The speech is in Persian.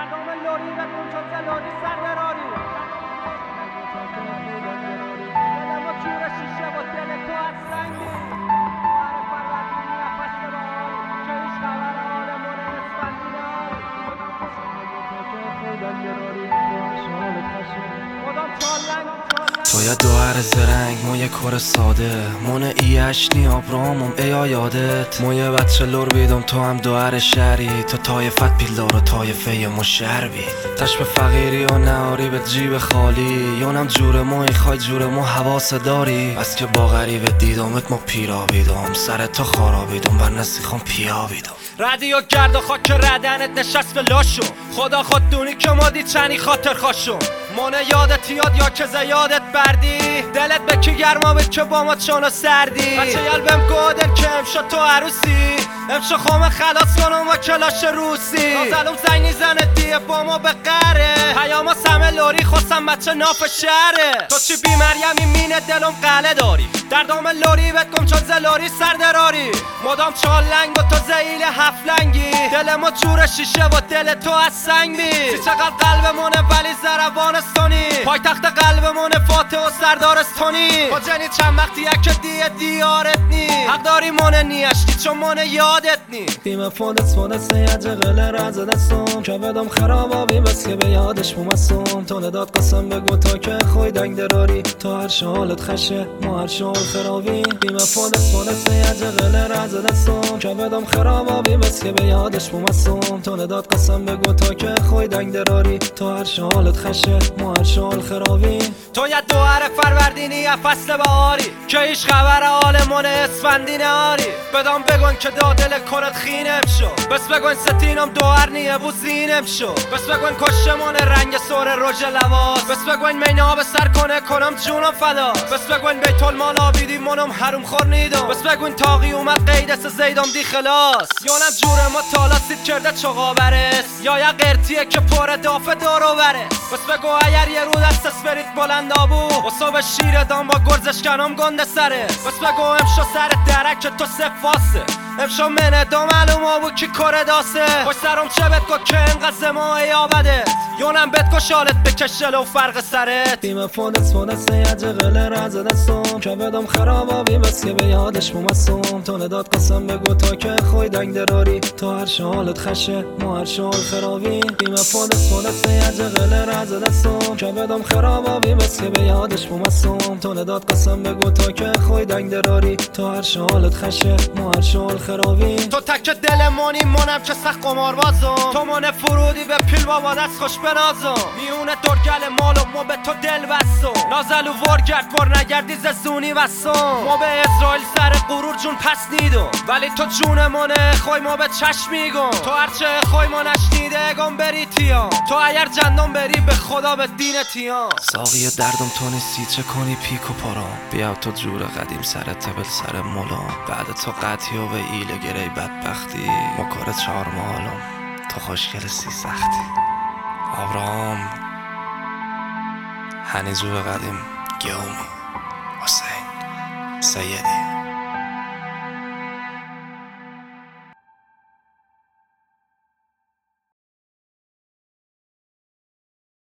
دام لوری و کنچاز لوری سردراری دلم و جور شیشه و دل تو از سنگی مهر فروردینی نفس بهاری که هیچ خبر حال من اسفندیاری خودم چالنگ تو یه دوهر زرنگ ما یه کار ساده مونه ایشنی آبرامم ایا یادت ما یه بچه لور بیدم تو هم دوهر شهری تو تایفت پیلدار و تایفه ما شهر بید تش به فقیری و نهاری به جیب خالی یونم جور ما ایخوای جور ما حواس داری بس که با غریب دیدامت ما پیرا بیدم سر تو خارا بیدم بر نسیخم پیا بیدم رادیو گرد و خاک ردنت نشست به لاشو خدا خود دونی که ما دی چنی خاطر خاشو مونه یادت یاد یا که زیادت بردی دلت به کی گرما بید که با ما چونو سردی بچه یلبم گودن که امشا تو عروسی امشا خوام خلاص کنم و کلاش روسی نازلوم زنی زنت دیه با ما به قره پیاما سمه لوری خواستم بچه ناف شهره تو چی بی مریمی مینه دلم قله داری در دام لوری بهت گم چون زلوری سردراری مدام چالنگ و تو زیل هفلنگی دل ما جور شیشه و دل تو از سنگ بی سی چقدر قلبمونه ولی زربانستانی پای تخت قلبمونه فاتح و سردارستانی با جنی چند وقتی که دیه دیارت نی حق داری مونه نیشتی چون مونه یادت نی بیم فونس یجه غله رز دستم که بدم خرابابی بس که به یادش بومستم تو نداد قسم بگو تا که خوی دنگ دراری تو هر شالت خشه ما هر شال خرابی بیم فونس یجه غله رز دستم که بدم خرابابی بس که به یادش بومستم تو نداد قسم بگو تا که خوی دنگ دراری تو هر شالت خشه ما هر شال خرابی تو یه دوهر فروردینی یه فصل بهاری که هیچ خبر حال من اسفندی نهاری بدام بگن که دادل کرت خینم شو بس بگن ستینم دوهر نیه بو زینم شو بس بگن کشمون رنگ سور رژ لواس بس بگن مینا به سر کنم جونم فدا بس بگن بیت المال آبیدی منم حروم خور نیدم بس بگن تاقی اومد قیدس زیدم دی خلاص یونم جور ما تالاسید کرده چقا برس یا یه قرتیه که پر دافه دارو برس بس بگو اگر یه رو دست اسپریت بلند آبو و صبح شیر دام با گرزش کنم گنده سره بس بگو امشو سر درک تو سفاسه امشو منه دا معلوم آبو کی کره داسه باش سرم چه بد گو که انقدر زماه یابده یونم بد گو شالت بکشل و فرق سرت بیم فونس یجه غله رز دستم که بدم خرابابی بس که به یادش بومستم تو نداد قسم بگو تا که خوی دنگ دراری تو هر شالت خشه ما هر شال خرابی بیم فونس یجه غله رز دستم که بدم خرابابی بس که به یادش بومستم تو نداد قسم بگو تا که خوی دنگ دراری تو هر شالت خشه ما هر شال خرابی تو تک دل منی منم که سخت قماربازم تو من فرودی به پیل بابا دست خوش بنازم میونه درگل مالو ما به تو دل بستم نازل و ورگرد بر نگردی زونی بستم ما به اسرائیل سر غرور جون پس نیدم ولی تو جون منه خوی ما به چشم میگم تو هرچه خوی ما نشنیده گم بری تیام تو اگر جندم بری به خدا به دین تیام ساقی دردم تو نیستی چه کنی پیک و پارام بیا تو جور قدیم سر تبل سر مولام بعد تو قطعی و به ایل گری بدبختی ما کار چهار مالم تو خوشگل سی سختی آبرام هنی جور قدیم گیوم حسین سیدی